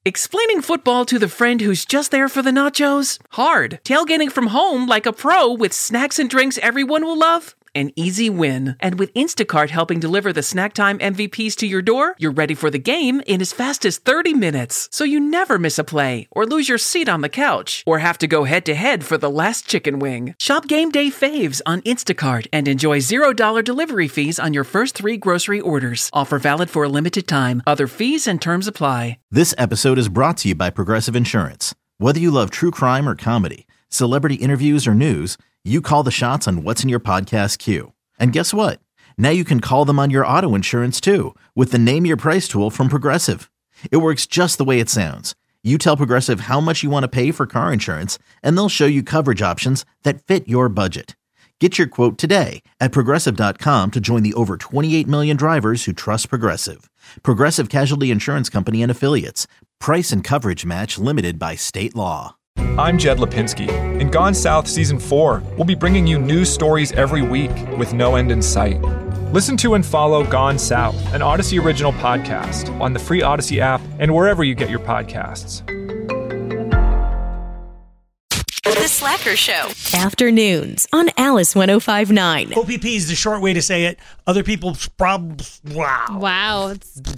Explaining football to the friend who's just there for the nachos? Hard. Tailgating from home like a pro with snacks and drinks everyone will love? An easy win. And with Instacart helping deliver the snack time MVPs to your door, you're ready for the game in as fast as 30 minutes. So you never miss a play, or lose your seat on the couch, or have to go head-to-head for the last chicken wing. Shop Game Day Faves on Instacart and enjoy $0 delivery fees on your first 3 grocery orders. Offer valid for a limited time. Other fees and terms apply. This episode is brought to you by Progressive Insurance. Whether you love true crime or comedy, celebrity interviews or news, you call the shots on what's in your podcast queue. And guess what? Now you can call them on your auto insurance too with the Name Your Price tool from Progressive. It works just the way it sounds. You tell Progressive how much you want to pay for car insurance, and they'll show you coverage options that fit your budget. Get your quote today at Progressive.com to join the over 28 million drivers who trust Progressive. Progressive Casualty Insurance Company and Affiliates. Price and coverage match limited by state law. I'm Jed Lipinski. In Gone South Season 4, we'll be bringing you news stories every week with no end in sight. Listen to and follow Gone South, an Odyssey original podcast, on the free Odyssey app and wherever you get your podcasts. The Slacker Show. Afternoons on Alice 105.9. OPP is the short way to say it. Other people's problems. Wow. Wow.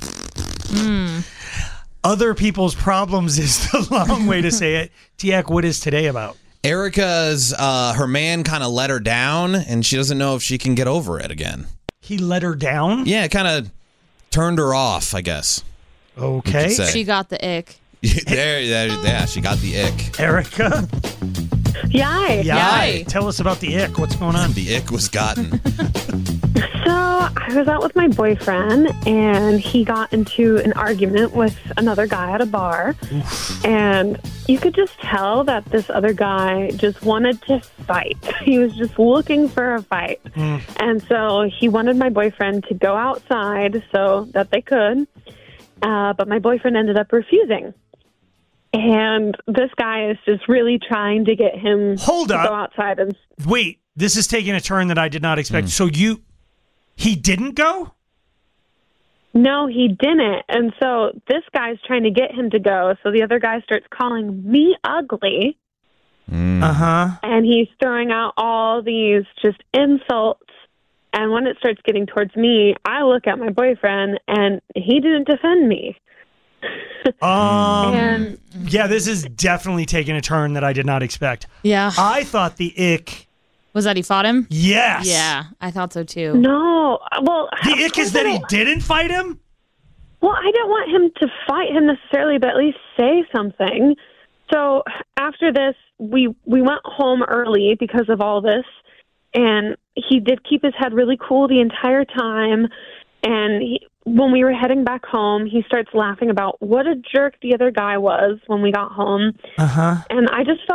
Other people's problems is the long way to say it. Tiak, what is today about? Erica's, her man kind of let her down, and she doesn't know if she can get over it again. He let her down? Yeah, kind of turned her off, I guess. Okay. She got the ick. Yeah, she got the ick. Erica? Yay. Yay. Tell us about the ick. What's going on? The ick was gotten. So I was out with my boyfriend, and he got into an argument with another guy at a bar. Oof. And you could just tell that this other guy just wanted to fight. He was just looking for a fight. And so he wanted my boyfriend to go outside so that they could. But my boyfriend ended up refusing. And this guy is just really trying to get him to go outside. And wait, this is taking a turn that I did not expect. So he didn't go? No, he didn't. And so this guy's trying to get him to go. So the other guy starts calling me ugly. And he's throwing out all these just insults. And when it starts getting towards me, I look at my boyfriend, and he didn't defend me. Yeah, this is definitely taking a turn that I did not expect. Yeah. I thought the ick was that he fought him? Yes. Yeah, I thought so too. No. Well, the ick is that he didn't fight him? Well, I didn't want him to fight him necessarily, but at least say something. So after this, we went home early because of all this, and he did keep his head really cool the entire time. And when we were heading back home, he starts laughing about what a jerk the other guy was when we got home. And I just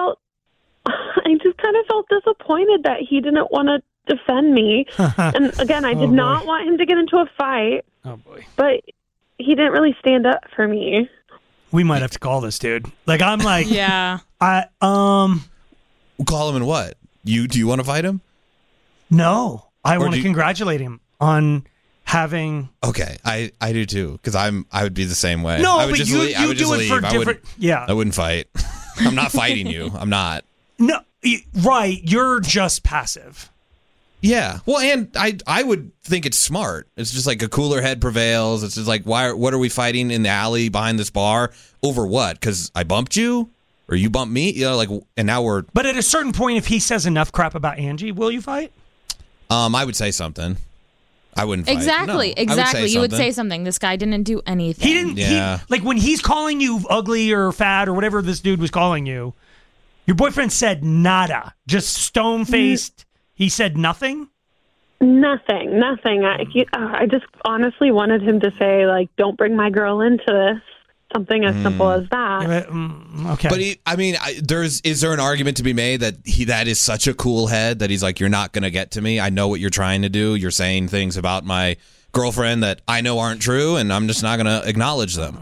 kind of felt disappointed that he didn't want to defend me. And again, I did not want him to get into a fight. Oh, boy. But he didn't really stand up for me. We might have to call this dude. Like, I'm like... Yeah. Call him and what? Do you want to fight him? No. I want to congratulate him on... having I do too, because I would be the same way. No, I would but just you leave. do it for different. I wouldn't fight. I'm not fighting you. I'm not. No, right. You're just passive. Yeah. Well, and I would think it's smart. It's just like a cooler head prevails. It's just like what are we fighting in the alley behind this bar over what? Because I bumped you or you bumped me. You know, like, and now we're. But at a certain point, if he says enough crap about Angie, will you fight? I would say something. I wouldn't fight. Exactly. You would say something. This guy didn't do anything. He didn't. Yeah. Like when he's calling you ugly or fat or whatever this dude was calling you, your boyfriend said nada. Just stone-faced. He said nothing? Nothing. I just honestly wanted him to say, like, don't bring my girl into this. Something as simple as that. Okay. But is there an argument to be made that that is such a cool head that he's like, you're not going to get to me. I know what you're trying to do. You're saying things about my girlfriend that I know aren't true, and I'm just not going to acknowledge them.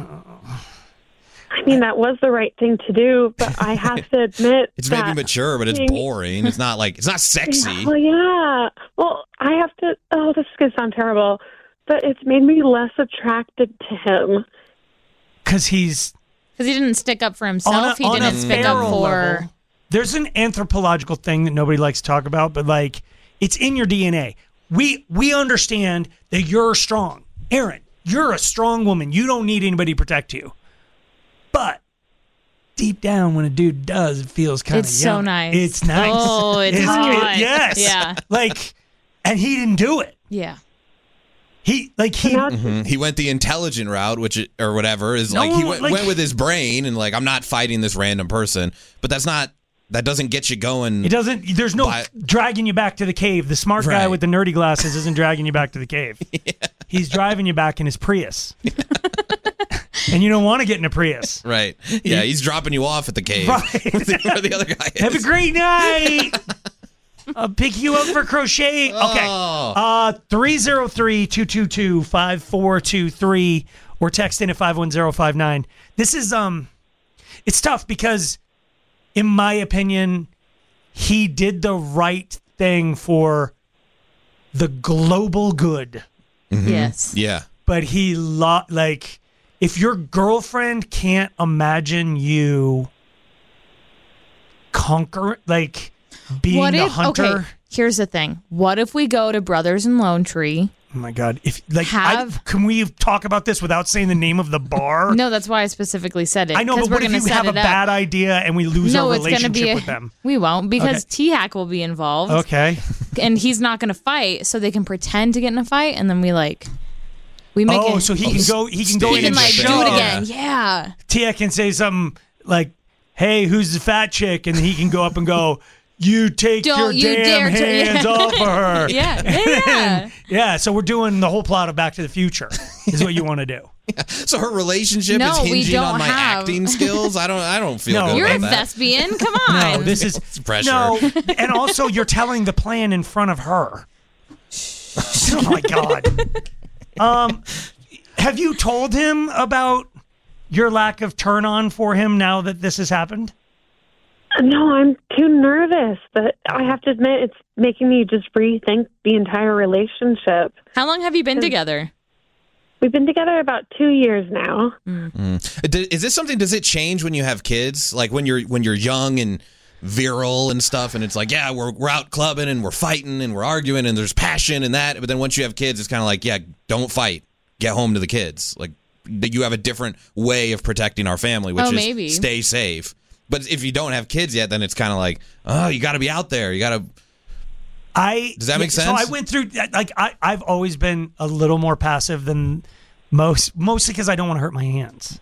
I mean, that was the right thing to do, but I have to admit it's maybe mature, but it's boring. It's not sexy. Well, yeah. Well, I have to. Oh, this is going to sound terrible, but it's made me less attracted to him. Because he's Because he didn't stick up for himself. He didn't stick up for... level, there's an anthropological thing that nobody likes to talk about, but like, it's in your DNA. We understand that you're strong. Aaron, you're a strong woman. You don't need anybody to protect you. But deep down, when a dude does, it feels kind of It's so nice. It's nice. Oh, it's hot. Yes. Yeah. Like, and he didn't do it. Yeah. He went the intelligent route, or whatever, is like he went with his brain and like, I'm not fighting this random person, but that doesn't get you going. It doesn't. There's no dragging you back to the cave. The smart guy with the nerdy glasses isn't dragging you back to the cave. Yeah. He's driving you back in his Prius. And you don't want to get in a Prius. Right. Yeah, he's dropping you off at the cave. Right. Where the other guy is. Have a great night. I'll pick you up for crochet. Okay. 303-222-5423 or text in at 51059. This is it's tough because in my opinion, he did the right thing for the global good. Mm-hmm. Yes. Yeah. But he if your girlfriend can't imagine you conquer being the hunter. Okay, here's the thing. What if we go to Brothers in Lone Tree? Oh my God! Can we talk about this without saying the name of the bar? No, that's why I specifically said it. I know, but what if you have a bad idea and we lose our relationship with them? We won't, because T-Hack will be involved. Okay. And he's not going to fight, so they can pretend to get in a fight, and then we make it. So he can go. He can go in and do it again. Yeah. Tia can say something like, "Hey, who's the fat chick?" And he can go up and go, "You take your damn hands off of her." Yeah. Yeah. So we're doing the whole plot of Back to the Future. Is what you want to do. Yeah. So her relationship is hinging on my acting skills. I don't feel good You're about a that. thespian. Come on. No, this is pressure. No, and also you're telling the plan in front of her. Oh my God. Have you told him about your lack of turn on for him now that this has happened? No, I'm too nervous. But I have to admit, it's making me just rethink the entire relationship. How long have you been together? We've been together about 2 years now. Is this something? Does it change when you have kids? Like when you're young and virile and stuff, and it's like, yeah, we're out clubbing and we're fighting and we're arguing and there's passion and that. But then once you have kids, it's kind of like, yeah, don't fight. Get home to the kids. Like you have a different way of protecting our family, which is stay safe. But if you don't have kids yet, then it's kind of like, oh, you got to be out there. You got to. Does that make sense? So I went through, I've always been a little more passive than mostly because I don't want to hurt my hands.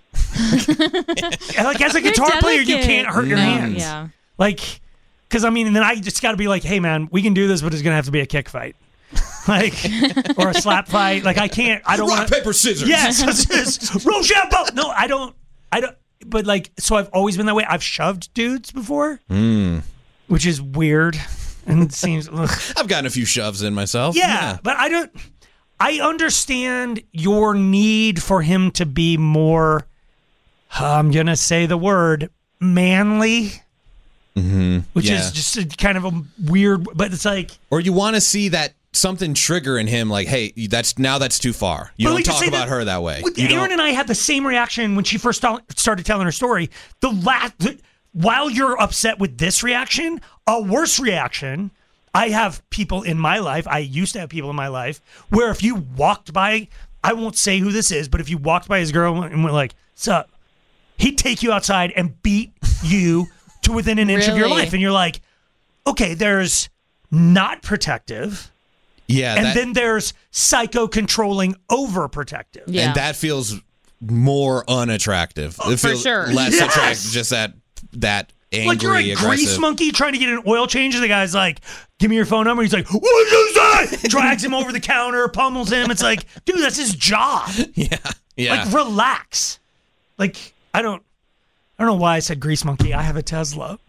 As a guitar player, you can't hurt your hands. Yeah. Because and then I just got to be like, hey man, we can do this, but it's gonna have to be a kick fight, or a slap fight. I don't want rock, paper, scissors. Yes, Rochambeau. No, I don't. But so I've always been that way. I've shoved dudes before, which is weird, and it seems. I've gotten a few shoves in myself. Yeah, but I don't. I understand your need for him to be more. I'm gonna say the word manly. Which is just kind of a weird, but it's like, or you want to see that something trigger in him, like, hey, that's too far. You don't talk about her that way. Aaron and I had the same reaction when she first started telling her story. While you're upset with this reaction, a worse reaction. I have people in my life. I used to have people in my life where if you walked by, I won't say who this is, but if you walked by his girl and went like, "Sup," he'd take you outside and beat you to within an inch of your life. And you're like, okay, there's not protective. Yeah. And then there's psycho-controlling overprotective. Yeah. And that feels more unattractive. It feels less attractive, just that angry, like you're a grease monkey trying to get an oil change, and the guy's like, give me your phone number. He's like, what did you say? Drags him over the counter, pummels him. It's like, dude, that's his job. Yeah. Relax. I don't know why I said grease monkey. I have a Tesla.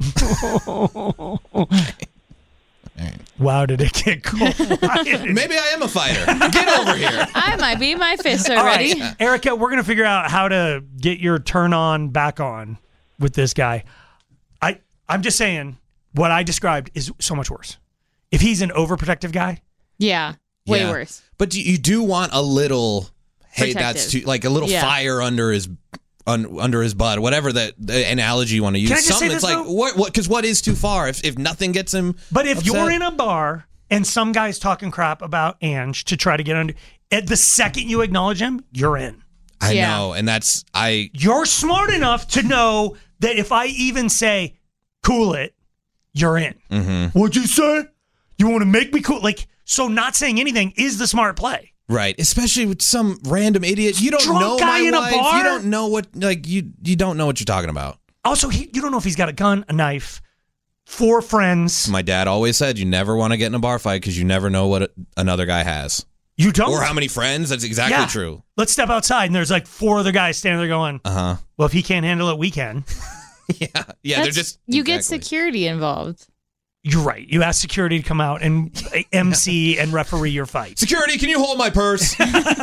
Wow, did it get cold? Maybe I am a fighter. Get over here. I might be. My fists are ready. Right. Erica, we're going to figure out how to get your turn on back on with this guy. I'm just saying what I described is so much worse. If he's an overprotective guy. Yeah, way worse. But you do want a little, hey, protective. that's too, like a little fire under his under his butt, whatever the analogy you want to use. Can I just say It's this, like, though? what? Because what is too far if nothing gets him? But if upset? you're in a bar and some guy's talking crap about Ange to try to get under, at the second you acknowledge him, you're in. I know, and that's You're smart enough to know that if I even say, cool it, you're in. Mm-hmm. What'd you say? You want to make me cool? Like, so not saying anything is the smart play. Right, especially with some random idiot. You don't Drunk know guy my in a wife. bar? You don't know what you don't know what you're talking about. Also, you don't know if he's got a gun, a knife, 4 friends. My dad always said you never want to get in a bar fight because you never know what another guy has. You don't? Or how many friends. That's exactly true. Let's step outside, and there's like 4 other guys standing there going, Uh-huh. well, if he can't handle it, we can. Yeah, they're just... You get security involved. You're right. You ask security to come out and MC and referee your fight. Security, can you hold my purse?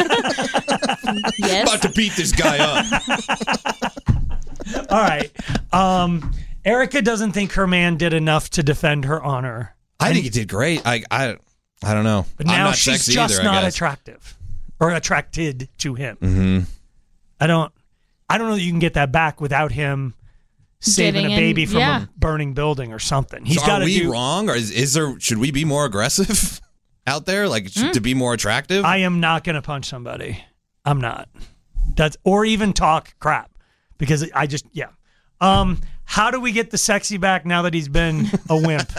Yes. About to beat this guy up. All right. Erica doesn't think her man did enough to defend her honor. I think he did great. I don't know. But I'm now not she's sexy just either, not I guess. attractive or attracted to him. Mm-hmm. I don't know that you can get that back without him saving Getting a baby in- from yeah. a burning building or something. He's So got are to we do. wrong, or is there? Should we be more aggressive out there, like to be more attractive? I am not going to punch somebody. I'm not. Or even talk crap because I just how do we get the sexy back now that he's been a wimp?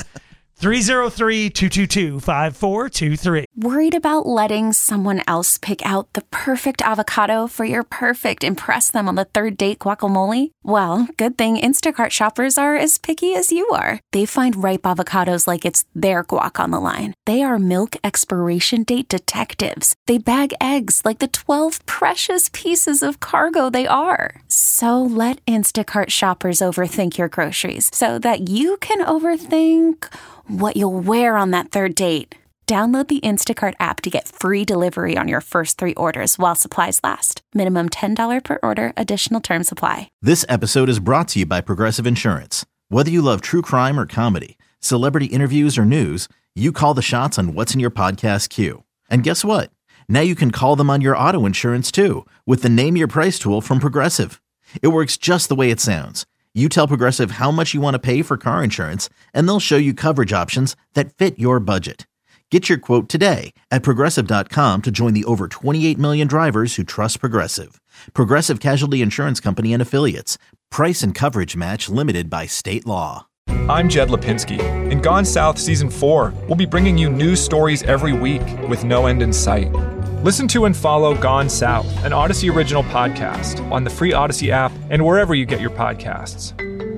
303-222-5423. Worried about letting someone else pick out the perfect avocado for your perfect impress them on the third date guacamole? Well, good thing Instacart shoppers are as picky as you are. They find ripe avocados like it's their guac on the line. They are milk expiration date detectives. They bag eggs like the 12 precious pieces of cargo they are. So let Instacart shoppers overthink your groceries so that you can overthink what you'll wear on that third date. Download the Instacart app to get free delivery on your first 3 orders while supplies last. Minimum $10 per order. Additional terms apply. This episode is brought to you by Progressive Insurance. Whether you love true crime or comedy, celebrity interviews or news, you call the shots on what's in your podcast queue. And guess what? Now you can call them on your auto insurance too with the Name Your Price tool from Progressive. It works just the way it sounds. You tell Progressive how much you want to pay for car insurance, and they'll show you coverage options that fit your budget. Get your quote today at Progressive.com to join the over 28 million drivers who trust Progressive. Progressive Casualty Insurance Company and Affiliates. Price and coverage match limited by state law. I'm Jed Lipinski. In Gone South Season 4, we'll be bringing you news stories every week with no end in sight. Listen to and follow Gone South, an Odyssey original podcast, on the free Odyssey app and wherever you get your podcasts.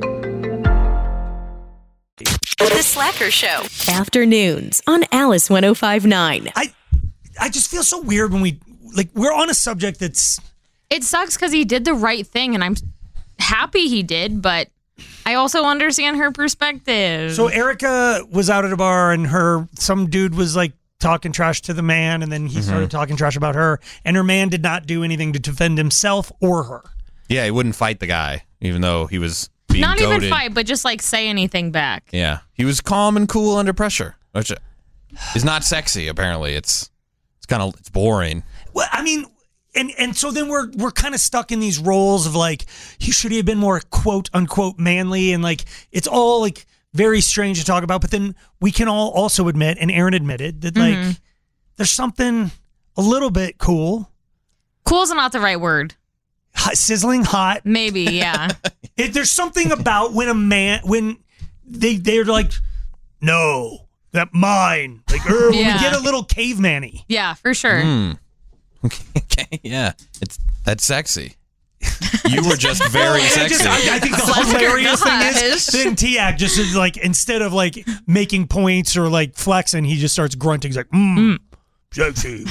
The Slacker Show. Afternoons on Alice 105.9. I just feel so weird when we're on a subject that's... It sucks because he did the right thing, and I'm happy he did, but I also understand her perspective. So Erica was out at a bar and some dude was like talking trash to the man, and then he started talking trash about her, and her man did not do anything to defend himself or her. Yeah, he wouldn't fight the guy, even though he was being Not goaded. even fight, but just like say anything back. Yeah, he was calm and cool under pressure, which is not sexy. Apparently, it's boring. Well, I mean, and so then we're kind of stuck in these roles of like, should he have been more quote unquote manly, and like it's all like very strange to talk about. But then we can all also admit, and Aaron admitted that like there's something a little bit cool. Cool's not the right word. Hot, sizzling hot. Maybe, yeah. There's something about when they're like, no, that mine. Like, we get a little caveman-y. Yeah, for sure. Okay, yeah, that's sexy. You were just very sexy. I think the hilarious thing is then Tiak just is like, instead of like making points or like flexing, he just starts grunting. He's like, sexy.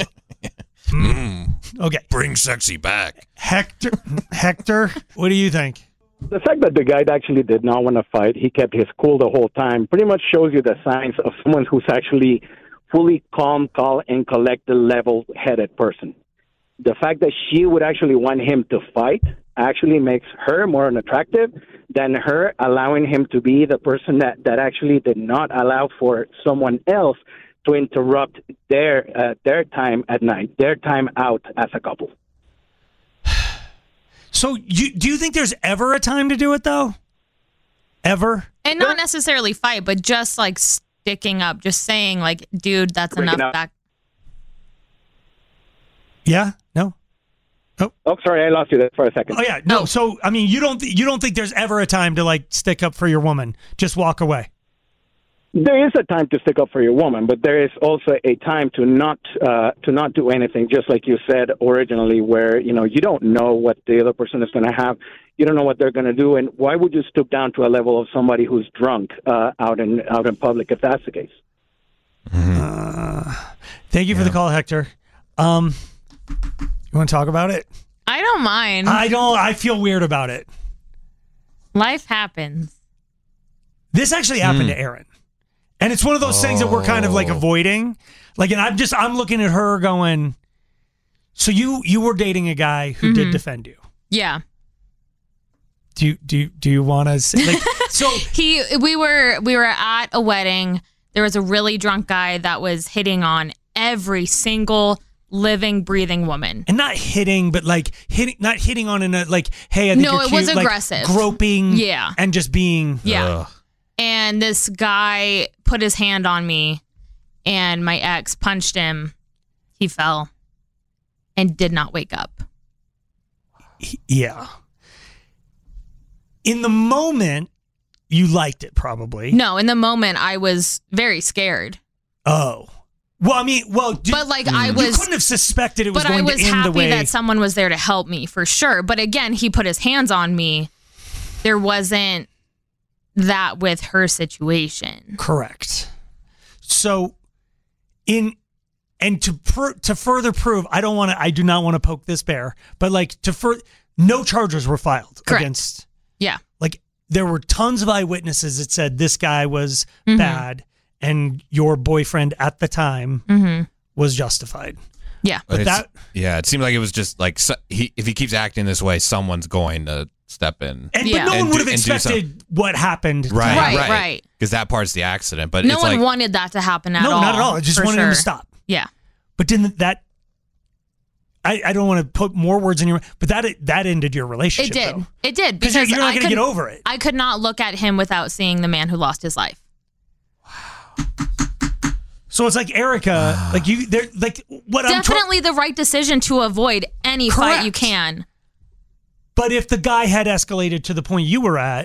Okay. Bring sexy back. Hector, what do you think? The fact that the guy actually did not want to fight, he kept his cool the whole time, pretty much shows you the signs of someone who's actually fully calm, and collected, level-headed person. The fact that she would actually want him to fight actually makes her more unattractive than her allowing him to be the person that actually did not allow for someone else to interrupt their time at night, their time out as a couple. So do you think there's ever a time to do it though? Ever? And not necessarily fight, but just like sticking up, just saying like, dude, that's enough. Back. Yeah? No? Oh, sorry, I lost you there for a second. Oh yeah, no. So I mean, you don't think there's ever a time to like stick up for your woman? Just walk away. There is a time to stick up for your woman, but there is also a time to not do anything. Just like you said originally, where you don't know what the other person is going to have, you don't know what they're going to do, and why would you stoop down to a level of somebody who's drunk out in public if that's the case? Thank you for the call, Hector. You want to talk about it? I don't mind. I feel weird about it. Life happens. This actually happened to Aaron. And it's one of those things that we're kind of like avoiding. Like, and I'm looking at her going, so you were dating a guy who did defend you. Yeah. Do you want to say, like, so we were at a wedding. There was a really drunk guy that was hitting on every single living, breathing woman. And not hitting, but like not hitting on in a like, hey, I think you're cute. It was like, aggressive. Groping. Yeah. And just being. Yeah. And this guy put his hand on me, and my ex punched him. He fell and did not wake up. Yeah. In the moment, you liked it probably. No, in the moment, I was very scared. Oh. Well, I mean, but like I was, you couldn't have suspected it was going to end the way. But I was happy that someone was there to help me for sure. But again, he put his hands on me. There wasn't that with her situation. Correct. So, to further prove, I do not want to poke this bear, but like no charges were filed against. Yeah. Like there were tons of eyewitnesses that said this guy was bad. And your boyfriend at the time was justified. Yeah. But it seemed like it was just like if he keeps acting this way, someone's going to step in. But no one would have expected what happened. Right. Because that part's the accident. But no one wanted that to happen at all. No, not at all. I just wanted him to stop. Yeah. But didn't that? I don't want to put more words in your. But that ended your relationship. It did. Though. It did because you're not going to get over it. I could not look at him without seeing the man who lost his life. So it's like Erica, like you, they're like what I'm definitely the right decision to avoid any fight you can. But if the guy had escalated to the point you were at,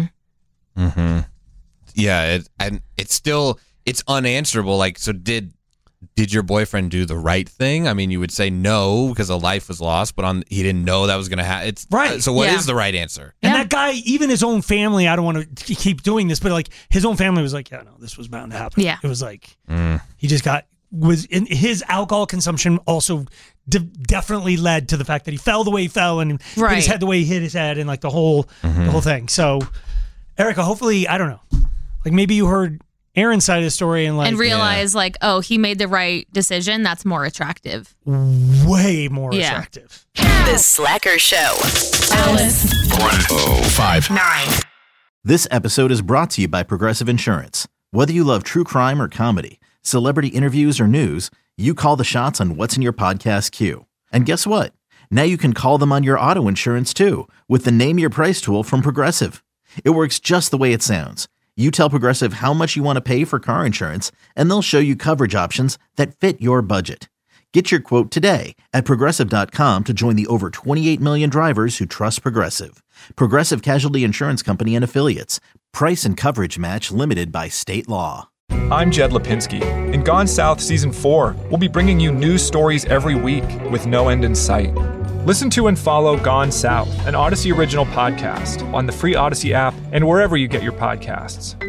yeah, it's unanswerable. Like, so did your boyfriend do the right thing? I mean, you would say no because a life was lost, but he didn't know that was going to happen. It's right. So what is the right answer? And that guy, even his own family, I don't want to keep doing this, but like his own family was like, yeah, no, this was bound to happen. Yeah. It was like, he just was in his alcohol consumption also definitely led to the fact that he fell the way he fell and hit his head the way he hit his head and like the whole thing. So Erica, hopefully, I don't know, like maybe you heard Aaron's side of the story and realize like, oh, he made the right decision. That's more attractive. Way more attractive. The Slacker Show. Alice. 1059. This episode is brought to you by Progressive Insurance. Whether you love true crime or comedy, celebrity interviews or news, you call the shots on what's in your podcast queue. And guess what? Now you can call them on your auto insurance too with the Name Your Price tool from Progressive. It works just the way it sounds. You tell Progressive how much you want to pay for car insurance, and they'll show you coverage options that fit your budget. Get your quote today at Progressive.com to join the over 28 million drivers who trust Progressive. Progressive Casualty Insurance Company and Affiliates. Price and coverage match limited by state law. I'm Jed Lipinski. In Gone South Season 4, we'll be bringing you new stories every week with no end in sight. Listen to and follow Gone South, an Odyssey original podcast, on the free Odyssey app and wherever you get your podcasts.